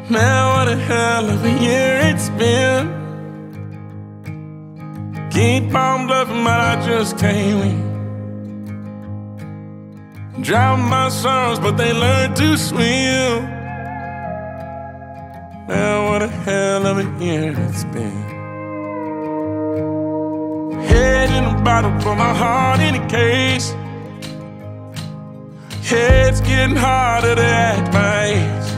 Man, what a hell of a year it's been. Keep on bluffing, but I just can't win. Drown my sorrows, but they learn to swim. Man, what a hell of a year it's been. Head in a bottle, put my heart in a case. It's getting harder to act my age.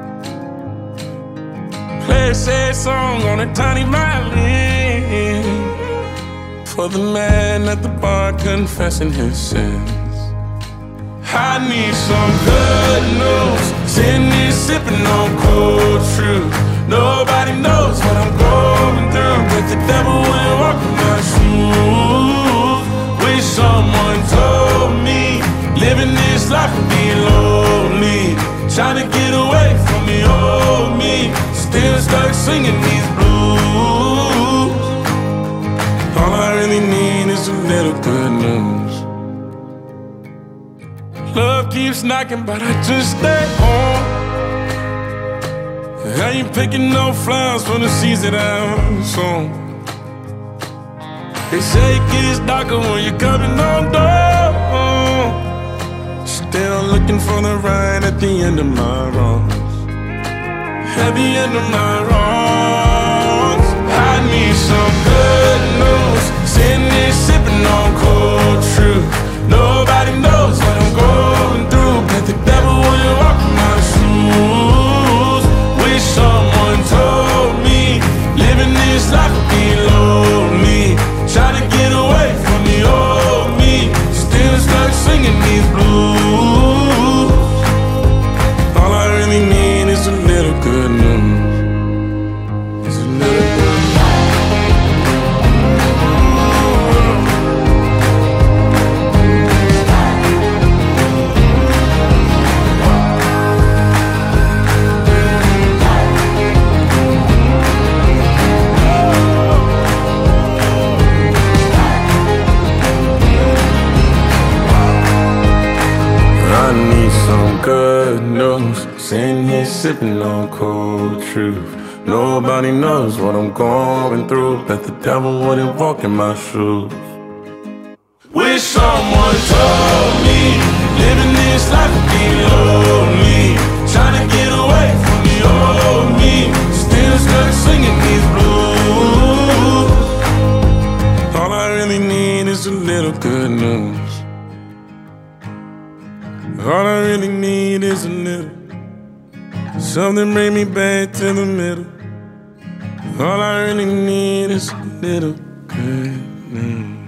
Play a sad song on a tiny violin for the man at the bar confessing his sins. I need some good news. Sitting here sipping on cold truth. Nobody knows what I'm going through, but the devil will walk in my shoes. Wish someone told me living this life would be lonely. Trying to get away from the old me. Still stuck singing these blues. All I really need is a little good news. Love keeps knocking, but I just stay home. I ain't picking no flowers for the seeds that I've sown. They say it gets darker when you're coming on door. Still looking for the right at the end of my wrongs. At the end of my wrongs, I need some good news. Sitting there sipping on cold truth. Nobody knows what I'm going through, but the devil will walk in my shoes. Wish someone told me living this life would be lonely. Try to get away from the old me. Still stuck singing these blues. All I really need is a little good news. It's a little good news. I need some good news. Sitting here sipping on cold truth. Nobody knows what I'm going through, but the devil wouldn't walk in my shoes. Wish someone told me living this life would be lonely. Trying to get away from the old me. Still stuck singing these blues. All I really need is a little good news. All I really need is a little something bring me back to the middle. All I really need is a little good news.